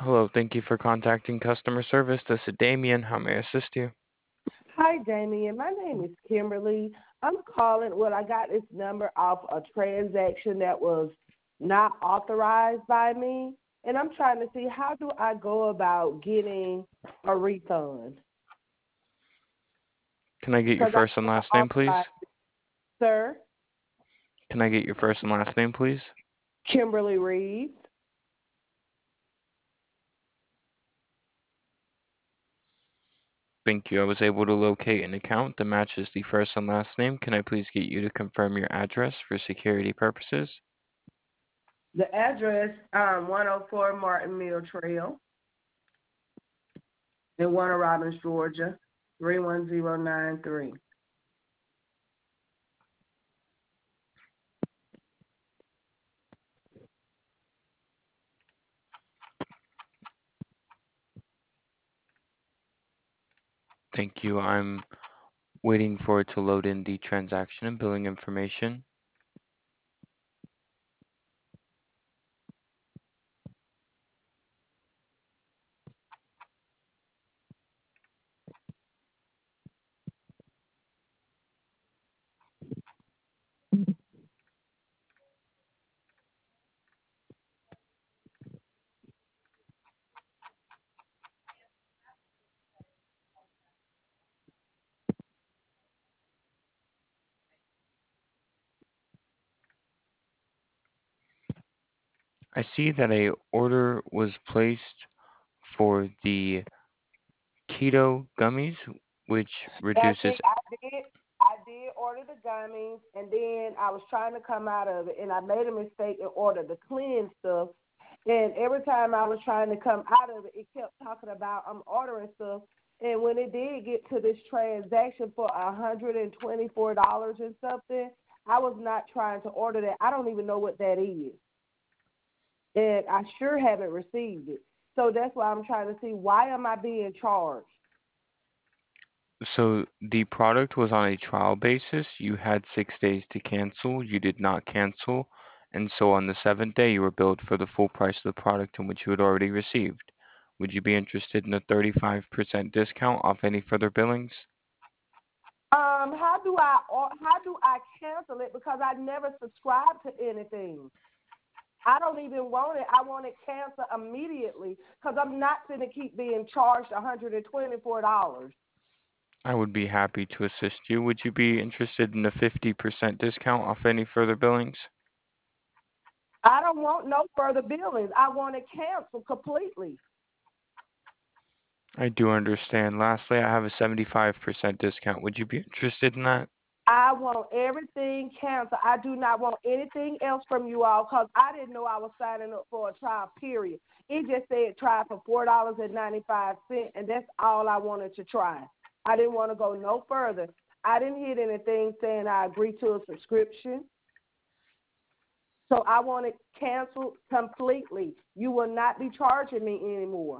Hello, thank you for contacting customer service. This is Damien. How may I assist you? Hi, Damien. My name is Kimberly. I'm calling. Well, I got this number off a transaction that was not authorized by me, and I'm trying to see how do I go about getting a refund Can I get your because I first and never last name, please? authorized it, sir. Can I get your first and last name, please? Kimberly Reeves. Thank you. I was able to locate an account that matches the first and last name. Can I please get you to confirm your address for security purposes? The address 104 Martin Mill Trail in Warner Robins, Georgia 31093. Thank you. I'm waiting for it to load in the transaction and billing information. I see that a order was placed for the keto gummies, which I think reduces. I did order the gummies, and then I was trying to come out of it, and I made a mistake and ordered the clean stuff. And every time I was trying to come out of it, it kept talking about I'm ordering stuff. And when it did get to this transaction for $124 and something, I was not trying to order that. I don't even know what that is, and I sure haven't received it. So that's why I'm trying to see why am I being charged. So the product was on a trial basis. You had 6 days to cancel. You did not cancel. And so on the seventh day, you were billed for the full price of the product in which you had already received. Would you be interested in a 35% discount off any further billings? How do I cancel it because I never subscribed to anything. I don't even want it. I want it canceled immediately because I'm not going to keep being charged $124. I would be happy to assist you. Would you be interested in a 50% discount off any further billings? I don't want no further billings. I want it canceled completely. I do understand. Lastly, I have a 75% discount. Would you be interested in that? I want everything canceled. I do not want anything else from you all because I didn't know I was signing up for a trial, period. It just said try for $4.95, and that's all I wanted to try. I didn't want to go no further. I didn't hit anything saying I agree to a subscription. So I want it canceled completely. You will not be charging me anymore.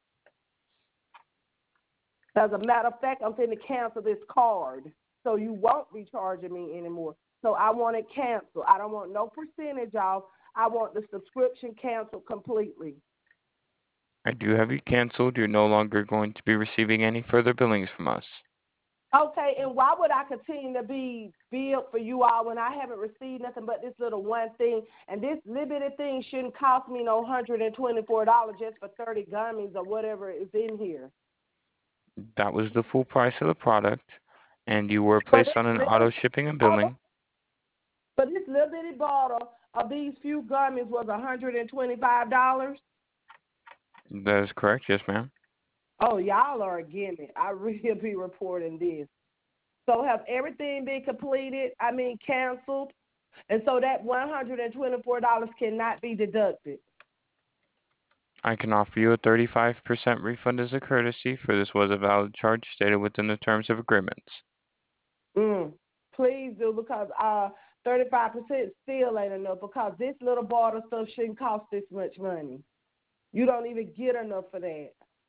As a matter of fact, I'm going to cancel this card. So you won't be charging me anymore. So I want it canceled. I don't want no percentage off. I want the subscription canceled completely. I do have you canceled. You're no longer going to be receiving any further billings from us. Okay, and why would I continue to be billed for you all when I haven't received nothing but this little one thing? And this limited thing shouldn't cost me no $124 just for 30 gummies or whatever is in here. That was the full price of the product, and you were So placed this on an little auto shipping and bottle, billing. but this little bitty bottle of these few gummies was $125. That is correct, yes, ma'am. Oh, y'all are against it. I really be reporting this. So have everything been completed? I mean, canceled, and so that $124 cannot be deducted. I can offer you a 35% refund as a courtesy, for this was a valid charge stated within the terms of agreements. Mm. Please do because 35% still ain't enough because this little bottle stuff shouldn't cost this much money. You don't even get enough for that.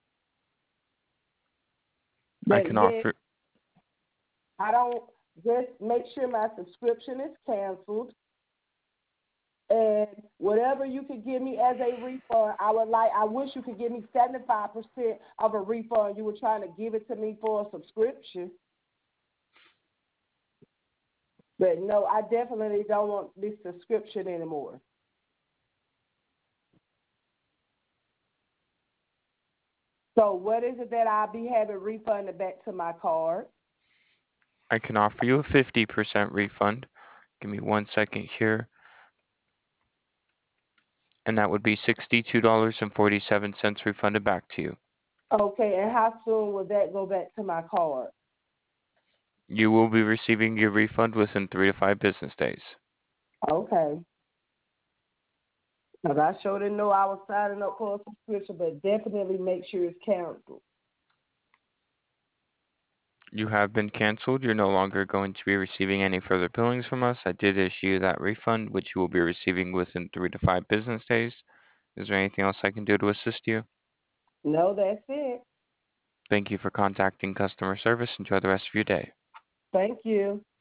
I But can yet, offer I don't just make sure my subscription is canceled. And whatever you could give me as a refund, I wish you could give me 75% of a refund. You were trying to give it to me for a subscription. But no, I definitely don't want this subscription anymore. So what is it that I'll be having refunded back to my card? I can offer you a 50% refund. Give me 1 second here. And that would be $62.47 refunded back to you. Okay, and how soon will that go back to my card? You will be receiving your refund within 3 to 5 business days. Okay. Because I sure didn't know I was signing up for a subscription, but definitely make sure it's canceled. You have been canceled. You're no longer going to be receiving any further billings from us. I did issue you that refund, which you will be receiving within 3 to 5 business days. Is there anything else I can do to assist you? No, that's it. Thank you for contacting customer service. Enjoy the rest of your day. Thank you.